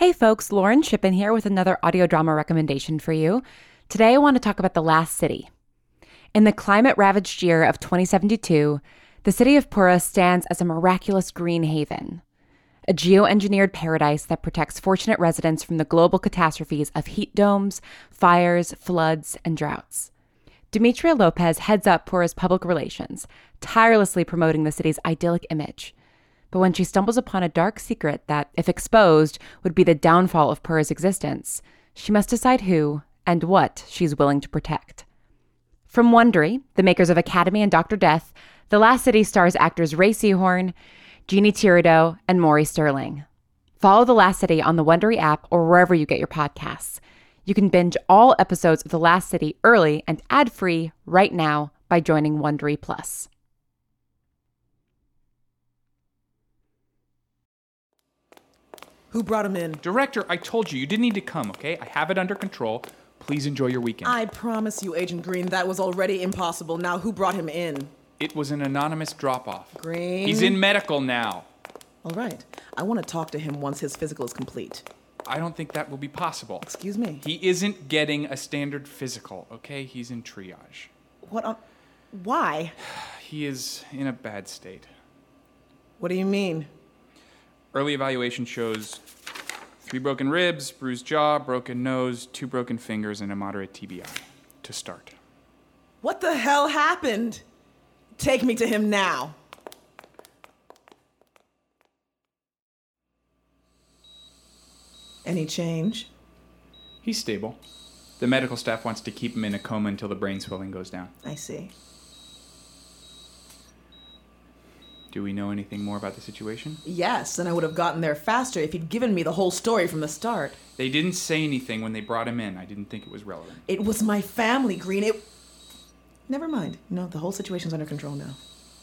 Hey folks, Lauren Shippen here with another audio drama recommendation for you. Today I want to talk about The Last City. In the climate-ravaged year of 2072, the city of Pura stands as a miraculous green haven, a geoengineered paradise that protects fortunate residents from the global catastrophes of heat domes, fires, floods, and droughts. Demetria Lopez heads up Pura's public relations, tirelessly promoting the city's idyllic image. But when she stumbles upon a dark secret that, if exposed, would be the downfall of Pura's existence, she must decide who and what she's willing to protect. From Wondery, the makers of Academy and Dr. Death, The Last City stars actors Ray Seahorn, Jeannie Tirado, and Maury Sterling. Follow The Last City on the Wondery app or wherever you get your podcasts. You can binge all episodes of The Last City early and ad-free right now by joining Wondery Plus. Who brought him in? Director, I told you didn't need to come, okay? I have it under control. Please enjoy your weekend. I promise you, Agent Green, that was already impossible. Now, who brought him in? It was an anonymous drop-off. Green? He's in medical now. All right. I want to talk to him once his physical is complete. I don't think that will be possible. Excuse me? He isn't getting a standard physical, okay? He's in triage. What on... Why? He is in a bad state. What do you mean? Early evaluation shows 3 broken ribs, bruised jaw, broken nose, 2 broken fingers, and a moderate TBI. To start. What the hell happened? Take me to him now. Any change? He's stable. The medical staff wants to keep him in a coma until the brain swelling goes down. I see. Do we know anything more about the situation? Yes, and I would have gotten there faster if he'd given me the whole story from the start. They didn't say anything when they brought him in. I didn't think it was relevant. It was my family, Green. Never mind. No, the whole situation's under control now.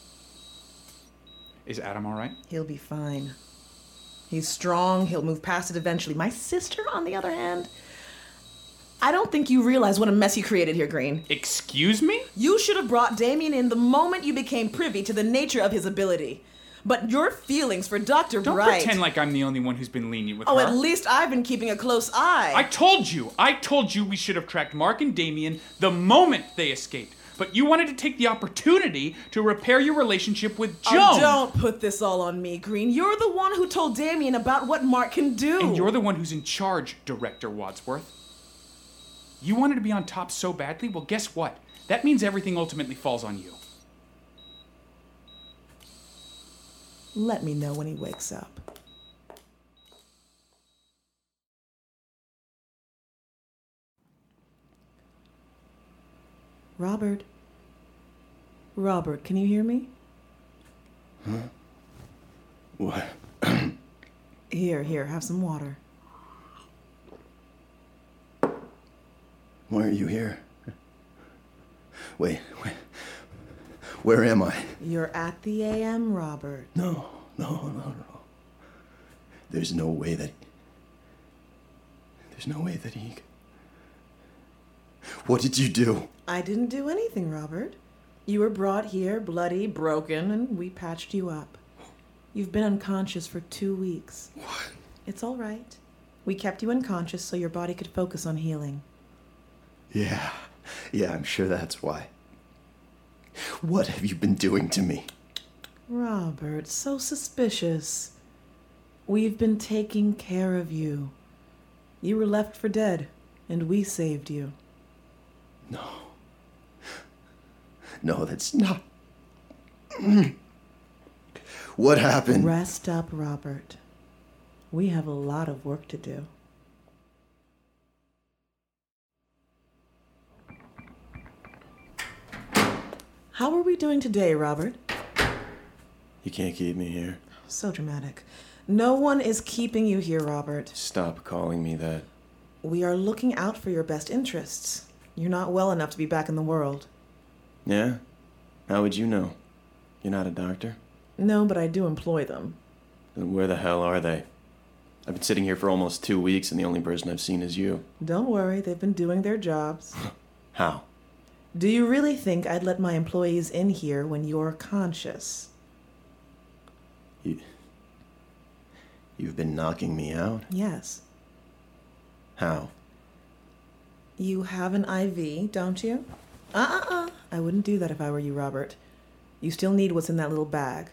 Is Adam all right? He'll be fine. He's strong. He'll move past it eventually. My sister, on the other hand, I don't think you realize what a mess you created here, Green. Excuse me? You should have brought Damien in the moment you became privy to the nature of his ability. But your feelings for Dr. Don't Bright... pretend like I'm the only one who's been lenient with her. Oh, at least I've been keeping a close eye. I told you we should have tracked Mark and Damien the moment they escaped. But you wanted to take the opportunity to repair your relationship with Joan. Oh, don't put this all on me, Green. You're the one who told Damien about what Mark can do. And you're the one who's in charge, Director Wadsworth. You wanted to be on top so badly? Well, guess what? That means everything ultimately falls on you. Let me know when he wakes up. Robert. Robert, can you hear me? Huh? What? Here, have some water. Why are you here? Wait. Where am I? You're at the AM, Robert. No. There's no way that he... What did you do? I didn't do anything, Robert. You were brought here, bloody, broken, and we patched you up. You've been unconscious for 2 weeks. What? It's all right. We kept you unconscious so your body could focus on healing. Yeah, I'm sure that's why. What have you been doing to me? Robert, so suspicious. We've been taking care of you. You were left for dead, and we saved you. No, that's not... What happened? Rest up, Robert. We have a lot of work to do. How are we doing today, Robert? You can't keep me here. So dramatic. No one is keeping you here, Robert. Stop calling me that. We are looking out for your best interests. You're not well enough to be back in the world. Yeah? How would you know? You're not a doctor? No, but I do employ them. Then where the hell are they? I've been sitting here for almost 2 weeks, and the only person I've seen is you. Don't worry, they've been doing their jobs. How? Do you really think I'd let my employees in here when you're conscious? You've been knocking me out? Yes. How? You have an IV, don't you? I wouldn't do that if I were you, Robert. You still need what's in that little bag.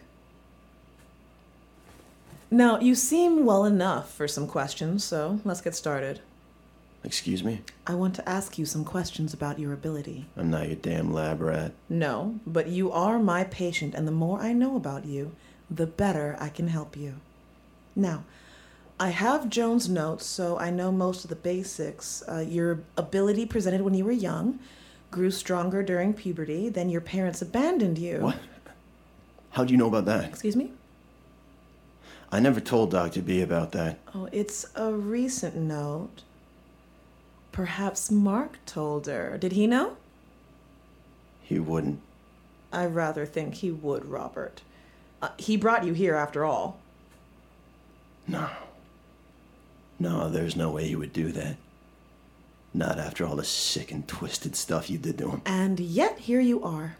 Now, you seem well enough for some questions, so let's get started. Excuse me? I want to ask you some questions about your ability. I'm not your damn lab rat. No, but you are my patient, and the more I know about you, the better I can help you. Now, I have Joan's notes, so I know most of the basics. Your ability presented when you were young, grew stronger during puberty, then your parents abandoned you. What? How'd you know about that? Excuse me? I never told Dr. B about that. Oh, it's a recent note. Perhaps Mark told her. Did he know? He wouldn't. I rather think he would, Robert. He brought you here after all. No. No, there's no way he would do that. Not after all the sick and twisted stuff you did to him. And yet here you are.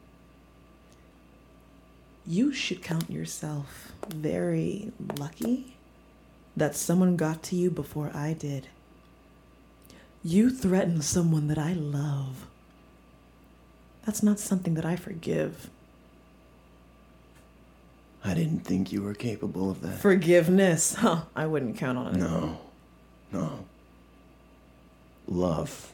You should count yourself very lucky that someone got to you before I did. You threatened someone that I love. That's not something that I forgive. I didn't think you were capable of that. Forgiveness? Huh, I wouldn't count on it. No. Love.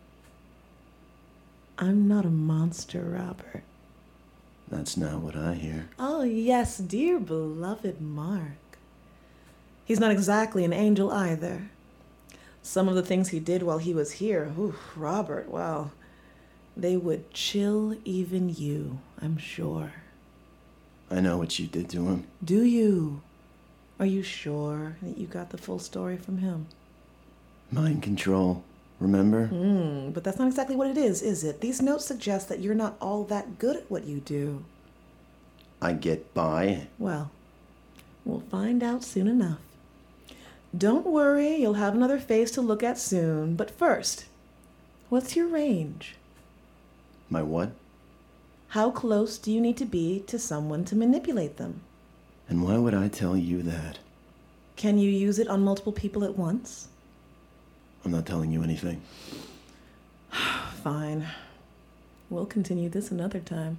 I'm not a monster, Robert. That's not what I hear. Oh, yes, dear beloved Mark. He's not exactly an angel either. Some of the things he did while he was here, Robert, well, they would chill even you, I'm sure. I know what you did to him. Do you? Are you sure that you got the full story from him? Mind control, remember? But that's not exactly what it is it? These notes suggest that you're not all that good at what you do. I get by. Well, we'll find out soon enough. Don't worry, you'll have another face to look at soon. But first, what's your range? My what? How close do you need to be to someone to manipulate them? And why would I tell you that? Can you use it on multiple people at once? I'm not telling you anything. Fine. We'll continue this another time.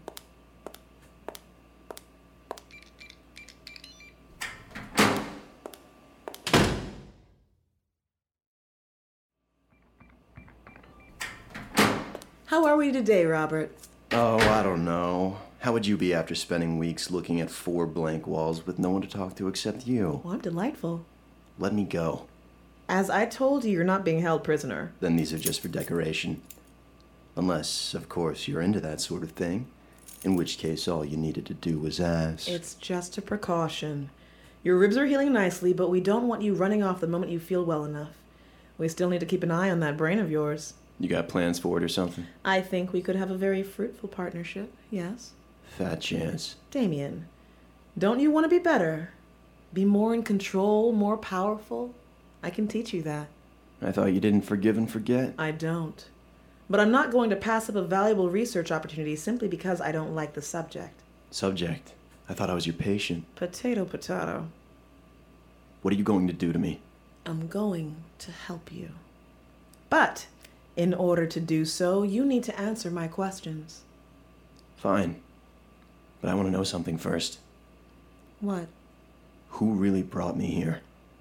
How are we today, Robert? Oh, I don't know. How would you be after spending weeks looking at 4 blank walls with no one to talk to except you? Well, I'm delightful. Let me go. As I told you, you're not being held prisoner. Then these are just for decoration. Unless, of course, you're into that sort of thing. In which case, all you needed to do was ask. It's just a precaution. Your ribs are healing nicely, but we don't want you running off the moment you feel well enough. We still need to keep an eye on that brain of yours. You got plans for it or something? I think we could have a very fruitful partnership, yes? Fat chance. Damien, don't you want to be better? Be more in control, more powerful? I can teach you that. I thought you didn't forgive and forget. I don't. But I'm not going to pass up a valuable research opportunity simply because I don't like the subject. Subject? I thought I was your patient. Potato, potato. What are you going to do to me? I'm going to help you. But in order to do so, you need to answer my questions. Fine. But I want to know something first. What? Who really brought me here?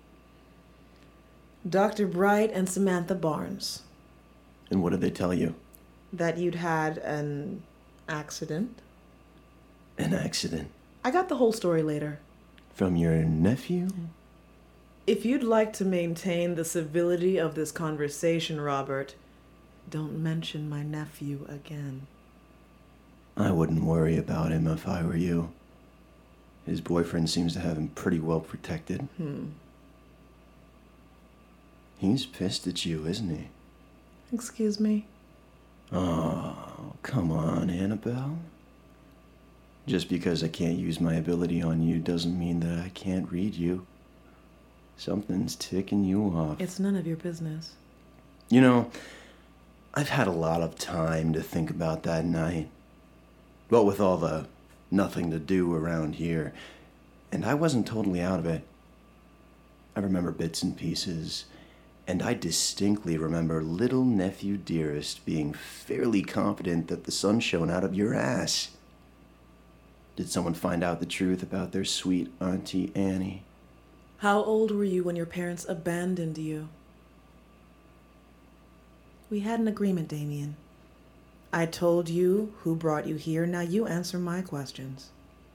Dr. Bright and Samantha Barnes. And what did they tell you? That you'd had an accident. An accident? I got the whole story later. From your nephew? If you'd like to maintain the civility of this conversation, Robert, don't mention my nephew again. I wouldn't worry about him if I were you. His boyfriend seems to have him pretty well protected. He's pissed at you, isn't he? Excuse me? Oh, come on, Annabelle. Just because I can't use my ability on you doesn't mean that I can't read you. Something's ticking you off. It's none of your business. You know, I've had a lot of time to think about that night. What with all the nothing to do around here, and I wasn't totally out of it. I remember bits and pieces, And I distinctly remember little nephew Dearest being fairly confident that the sun shone out of your ass. Did someone find out the truth about their sweet Auntie Annie? How old were you when your parents abandoned you? We had an agreement, Damien. I told you who brought you here. Now you answer my questions.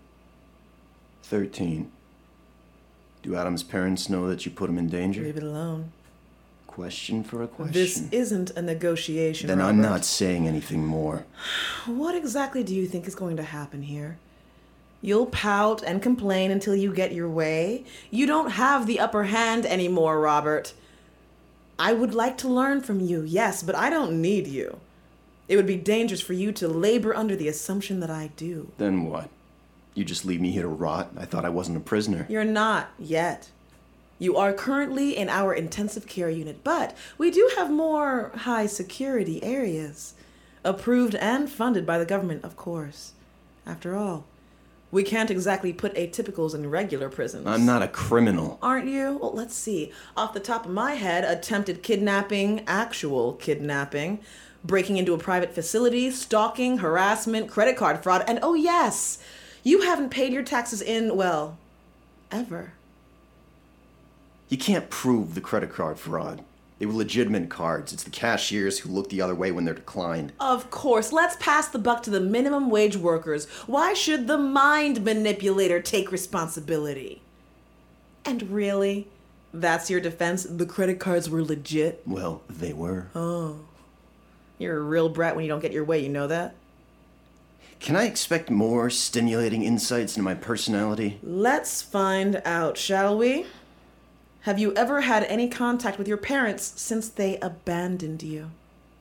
13. Do Adam's parents know that you put him in danger? Leave it alone. Question for a question. This isn't a negotiation, Then Robert. I'm not saying anything more. What exactly do you think is going to happen here? You'll pout and complain until you get your way. You don't have the upper hand anymore, Robert. I would like to learn from you, yes, but I don't need you. It would be dangerous for you to labor under the assumption that I do. Then what? You just leave me here to rot? I thought I wasn't a prisoner. You're not yet. You are currently in our intensive care unit, but we do have more high security areas. Approved and funded by the government, of course. After all, we can't exactly put atypicals in regular prisons. I'm not a criminal. Aren't you? Well, let's see. Off the top of my head, attempted kidnapping, actual kidnapping, breaking into a private facility, stalking, harassment, credit card fraud, and oh yes, you haven't paid your taxes in, well, ever. You can't prove the credit card fraud. They were legitimate cards. It's the cashiers who look the other way when they're declined. Of course, let's pass the buck to the minimum wage workers. Why should the mind manipulator take responsibility? And really, that's your defense? The credit cards were legit? Well, they were. Oh. You're a real brat when you don't get your way, you know that? Can I expect more stimulating insights into my personality? Let's find out, shall we? Have you ever had any contact with your parents since they abandoned you?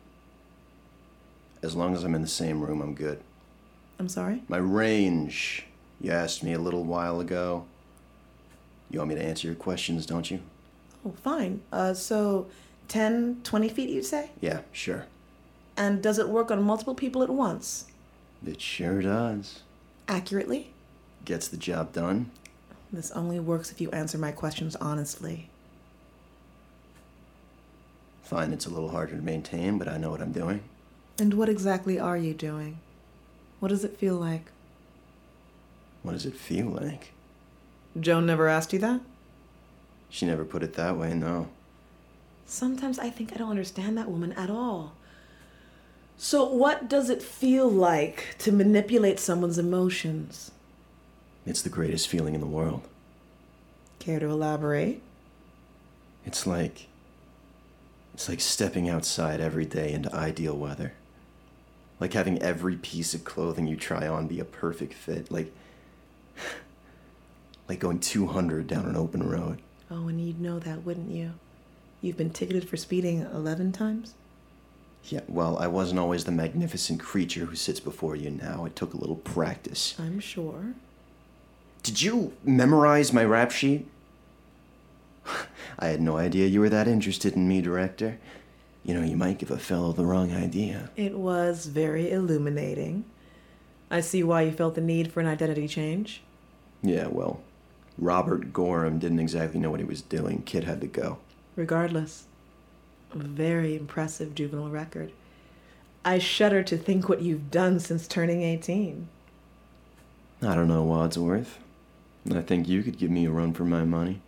As long as I'm in the same room, I'm good. I'm sorry? My range. You asked me a little while ago. You want me to answer your questions, don't you? Oh, fine. So 10, 20 feet, you'd say? Yeah, sure. And does it work on multiple people at once? It sure does. Accurately? Gets the job done. This only works if you answer my questions honestly. Fine, it's a little harder to maintain, but I know what I'm doing. And what exactly are you doing? What does it feel like? What does it feel like? Joan never asked you that? She never put it that way, no. Sometimes I think I don't understand that woman at all. So what does it feel like to manipulate someone's emotions? It's the greatest feeling in the world. Care to elaborate? It's like stepping outside every day into ideal weather. Like having every piece of clothing you try on be a perfect fit. Like going 200 down an open road. Oh, and you'd know that, wouldn't you? You've been ticketed for speeding 11 times? Yeah, well, I wasn't always the magnificent creature who sits before you now. It took a little practice. I'm sure. Did you memorize my rap sheet? I had no idea you were that interested in me, Director. You know, you might give a fellow the wrong idea. It was very illuminating. I see why you felt the need for an identity change. Yeah, well, Robert Gorham didn't exactly know what he was doing. Kid had to go. Regardless, a very impressive juvenile record. I shudder to think what you've done since turning 18. I don't know, Wadsworth. I think you could give me a run for my money.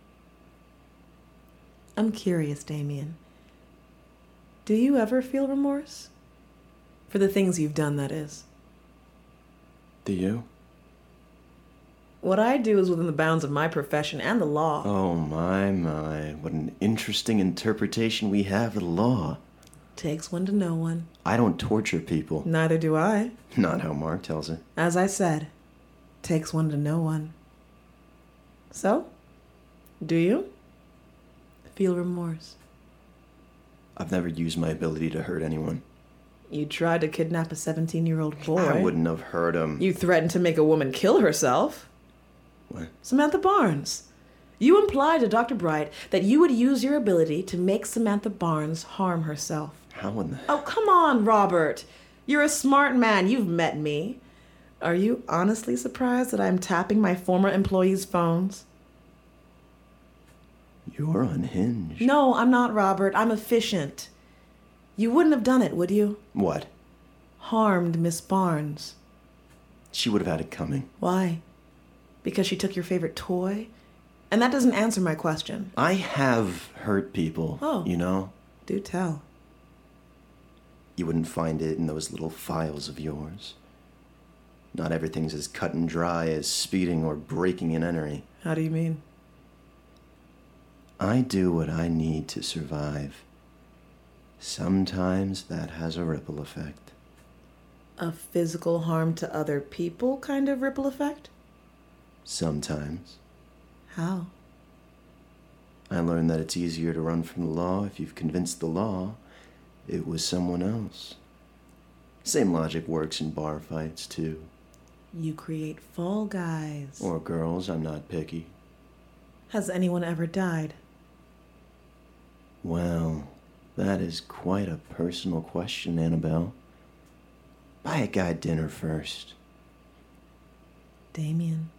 I'm curious, Damien. Do you ever feel remorse? For the things you've done, that is. Do you? What I do is within the bounds of my profession and the law. Oh, my. What an interesting interpretation we have of the law. Takes one to know one. I don't torture people. Neither do I. Not how Mark tells it. As I said, takes one to know one. So, do you feel remorse? I've never used my ability to hurt anyone. You tried to kidnap a 17-year-old boy. I wouldn't have hurt him. You threatened to make a woman kill herself. What? Samantha Barnes. You implied to Dr. Bright that you would use your ability to make Samantha Barnes harm herself. How in the... Oh, come on, Robert. You're a smart man. You've met me. Are you honestly surprised that I'm tapping my former employees' phones? You're unhinged. No, I'm not, Robert. I'm efficient. You wouldn't have done it, would you? What? Harmed Miss Barnes. She would have had it coming. Why? Because she took your favorite toy? And that doesn't answer my question. I have hurt people, Oh. you know? Do tell. You wouldn't find it in those little files of yours. Not everything's as cut and dry as speeding or breaking and entering. How do you mean? I do what I need to survive. Sometimes that has a ripple effect. A physical harm to other people kind of ripple effect? Sometimes. How? I learned that it's easier to run from the law if you've convinced the law it was someone else. Same logic works in bar fights, too. You create fall guys. Or girls, I'm not picky. Has anyone ever died? Well, that is quite a personal question, Annabelle. Buy a guy dinner first. Damien.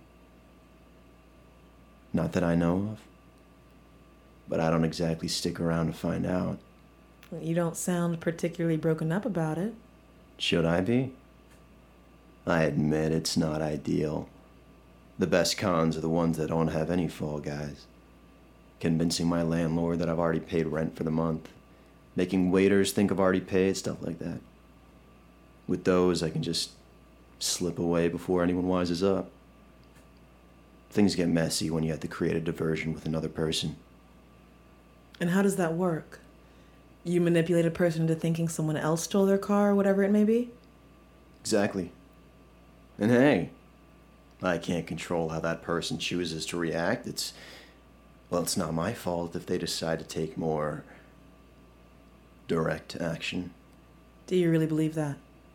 Not that I know of. But I don't exactly stick around to find out. You don't sound particularly broken up about it. Should I be? I admit it's not ideal. The best cons are the ones that don't have any fall guys. Convincing my landlord that I've already paid rent for the month. Making waiters think I've already paid, stuff like that. With those, I can just slip away before anyone wises up. Things get messy when you have to create a diversion with another person. And how does that work? You manipulate a person into thinking someone else stole their car or whatever it may be? Exactly. And hey, I can't control how that person chooses to react. It's not my fault if they decide to take more direct action. Do you really believe that?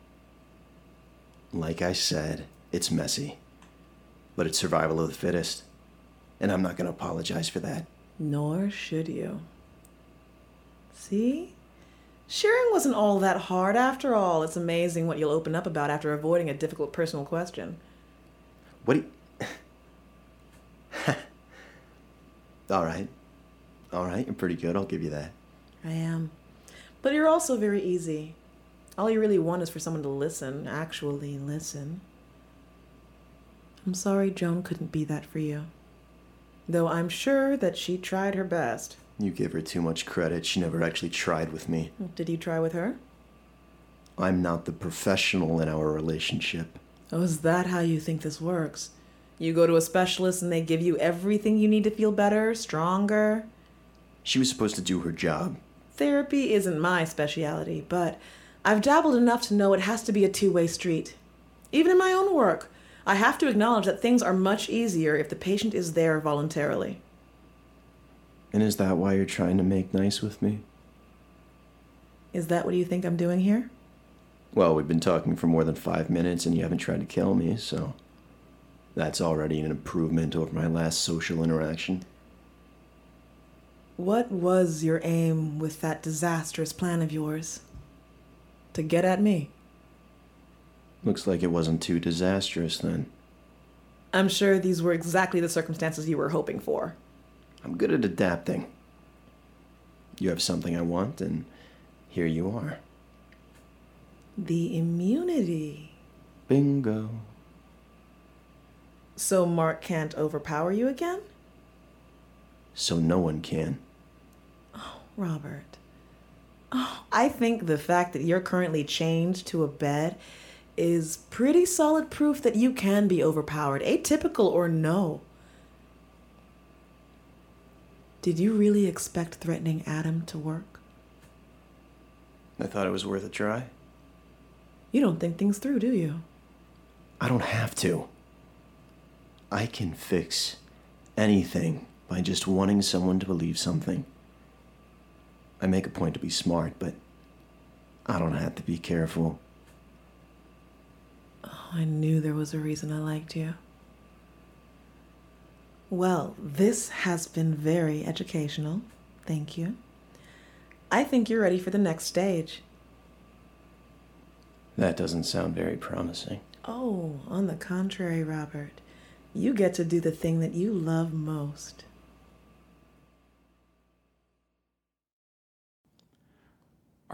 Like I said, it's messy. But it's survival of the fittest. And I'm not going to apologize for that. Nor should you. See? Sharing wasn't all that hard after all. It's amazing what you'll open up about after avoiding a difficult personal question. What do you... All right, you're pretty good, I'll give you that. I am. But you're also very easy. All you really want is for someone to listen, actually listen. I'm sorry Joan couldn't be that for you. Though I'm sure that she tried her best. You give her too much credit. She never actually tried with me. Did you try with her? I'm not the professional in our relationship. Oh, is that how you think this works? You go to a specialist and they give you everything you need to feel better, stronger? She was supposed to do her job. Therapy isn't my specialty, but I've dabbled enough to know it has to be a two-way street. Even in my own work, I have to acknowledge that things are much easier if the patient is there voluntarily. And is that why you're trying to make nice with me? Is that what you think I'm doing here? Well, we've been talking for more than 5 minutes and you haven't tried to kill me, so that's already an improvement over my last social interaction. What was your aim with that disastrous plan of yours? To get at me? Looks like it wasn't too disastrous then. I'm sure these were exactly the circumstances you were hoping for. I'm good at adapting. You have something I want, and here you are. The immunity. Bingo. So Mark can't overpower you again? So no one can. Robert. Oh, I think the fact that you're currently chained to a bed is pretty solid proof that you can be overpowered, atypical or no. Did you really expect threatening Adam to work? I thought it was worth a try. You don't think things through, do you? I don't have to. I can fix anything by just wanting someone to believe something. I make a point to be smart, but I don't have to be careful. Oh, I knew there was a reason I liked you. Well, this has been very educational. Thank you. I think you're ready for the next stage. That doesn't sound very promising. Oh, on the contrary, Robert. You get to do the thing that you love most.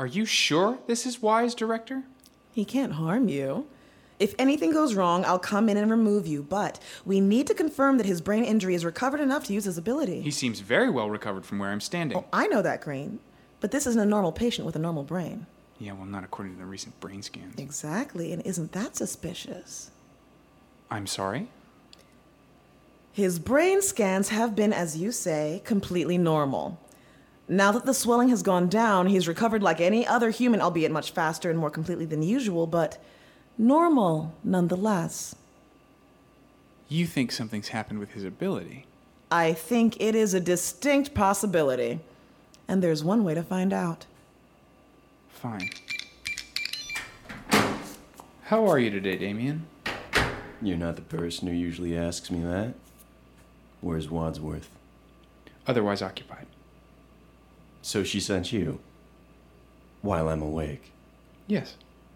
Are you sure this is wise, Director? He can't harm you. If anything goes wrong, I'll come in and remove you, but we need to confirm that his brain injury is recovered enough to use his ability. He seems very well recovered from where I'm standing. Oh, I know that, Green. But this isn't a normal patient with a normal brain. Yeah, well, not according to the recent brain scans. Exactly, and isn't that suspicious? I'm sorry? His brain scans have been, as you say, completely normal. Now that the swelling has gone down, he's recovered like any other human, albeit much faster and more completely than usual, but normal nonetheless. You think something's happened with his ability? I think it is a distinct possibility, and there's one way to find out. Fine. How are you today, Damien? You're not the person who usually asks me that. Where's Wadsworth? Otherwise occupied. So she sent you? While I'm awake? Yes.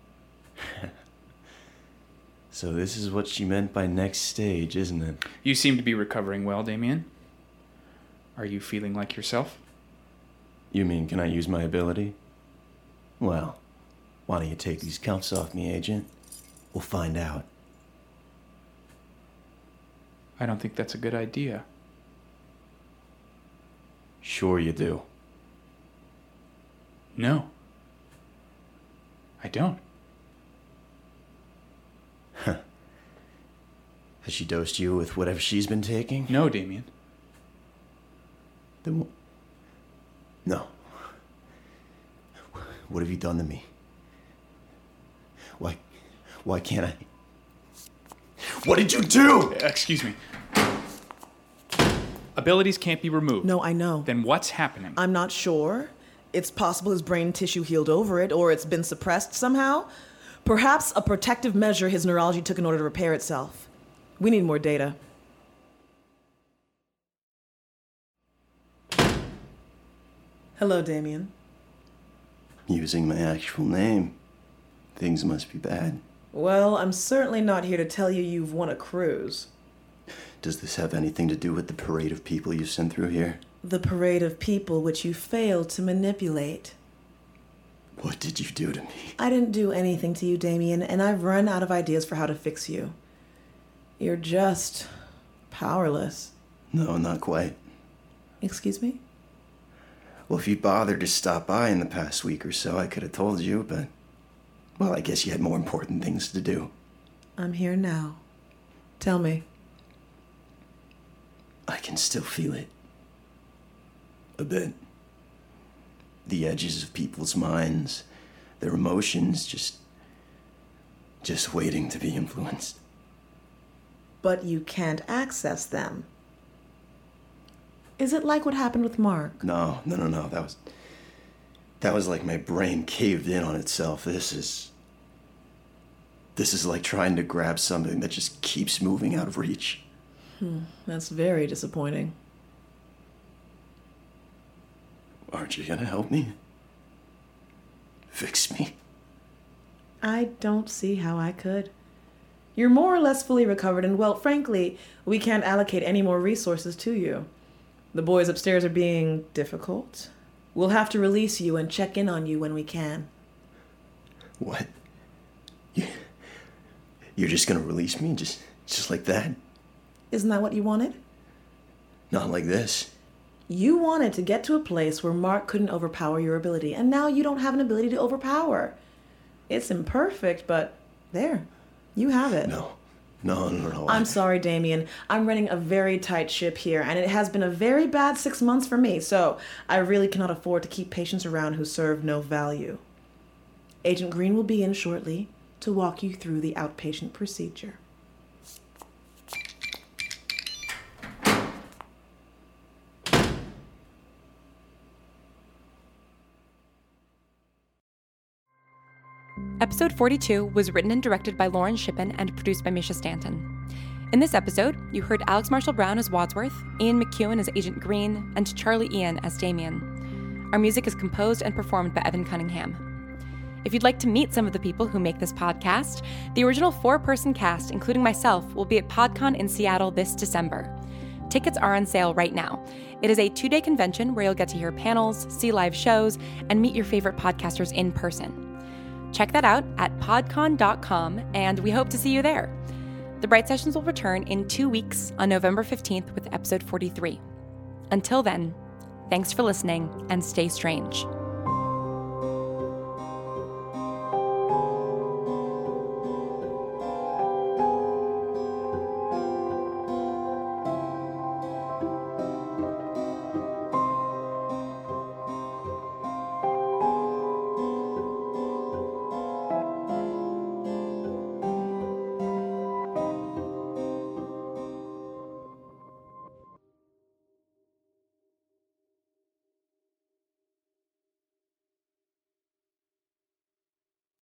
So this is what she meant by next stage, isn't it? You seem to be recovering well, Damien. Are you feeling like yourself? You mean, can I use my ability? Well, why don't you take these cuffs off me, Agent? We'll find out. I don't think that's a good idea. Sure you do. No. I don't. Has she dosed you with whatever she's been taking? No, Damien. Then no. What have you done to me? Why can't I? What did you do? Excuse me. Abilities can't be removed. No, I know. Then what's happening? I'm not sure. It's possible his brain tissue healed over it, or it's been suppressed somehow. Perhaps a protective measure his neurology took in order to repair itself. We need more data. Hello, Damien. Using my actual name. Things must be bad. Well, I'm certainly not here to tell you you've won a cruise. Does this have anything to do with the parade of people you sent through here? The parade of people which you failed to manipulate. What did you do to me? I didn't do anything to you, Damien, and I've run out of ideas for how to fix you. You're just powerless. No, not quite. Excuse me? Well, if you bothered to stop by in the past week or so, I could have told you, but... Well, I guess you had more important things to do. I'm here now. Tell me. I can still feel it. A bit. The edges of people's minds, their emotions, just waiting to be influenced. But you can't access them. Is it like what happened with Mark? No. That was like my brain caved in on itself. This is like trying to grab something that just keeps moving out of reach. That's very disappointing. Aren't you gonna help me? Fix me? I don't see how I could. You're more or less fully recovered, and well, frankly, we can't allocate any more resources to you. The boys upstairs are being difficult. We'll have to release you and check in on you when we can. What? You're just gonna release me? Just like that? Isn't that what you wanted? Not like this. You wanted to get to a place where Mark couldn't overpower your ability, and now you don't have an ability to overpower. It's imperfect, but there, you have it. No. I'm sorry, Damien. I'm running a very tight ship here, and it has been a very bad 6 months for me, so I really cannot afford to keep patients around who serve no value. Agent Green will be in shortly to walk you through the outpatient procedure. Episode 42 was written and directed by Lauren Shippen and produced by Misha Stanton. In this episode, you heard Alex Marshall Brown as Wadsworth, Ian McEwen as Agent Green, and Charlie Ian as Damien. Our music is composed and performed by Evan Cunningham. If you'd like to meet some of the people who make this podcast, the original 4-person cast, including myself, will be at PodCon in Seattle this December. Tickets are on sale right now. It is a 2-day convention where you'll get to hear panels, see live shows, and meet your favorite podcasters in person. Check that out at podcon.com, and we hope to see you there. The Bright Sessions will return in 2 weeks on November 15th with episode 43. Until then, thanks for listening and stay strange.